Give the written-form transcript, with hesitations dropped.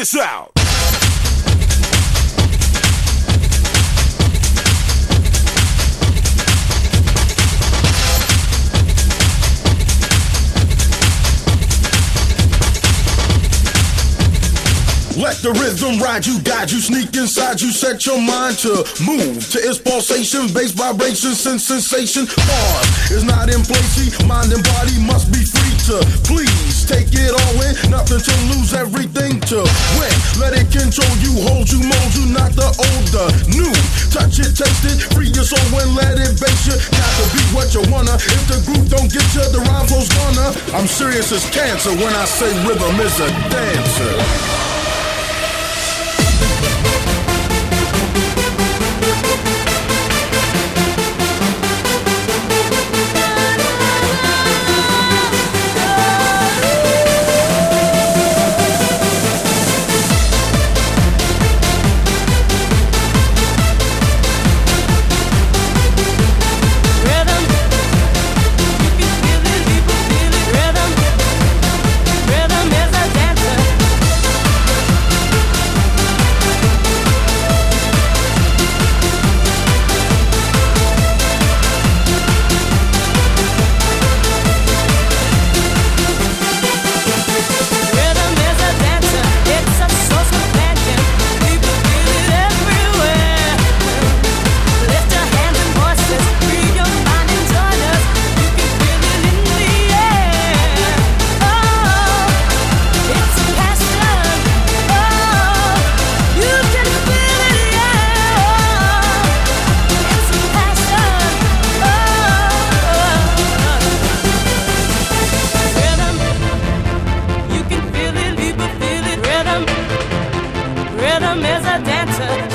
this out. Let the rhythm ride you, guide you, sneak inside you, set your mind to move to its pulsation, bass vibration, sensation. Pause is not in place, see, mind and body must be free to please take it all in, nothing to lose, everything to win. Let it control you, hold you, mold you, not the old, the new. Touch it, taste it, free your soul and let it base you. Got to be what you wanna, if the groove don't get you, the rhyme flow's gonna. I'm serious as cancer when I say rhythm is a dancer. Rhythm is a dancer.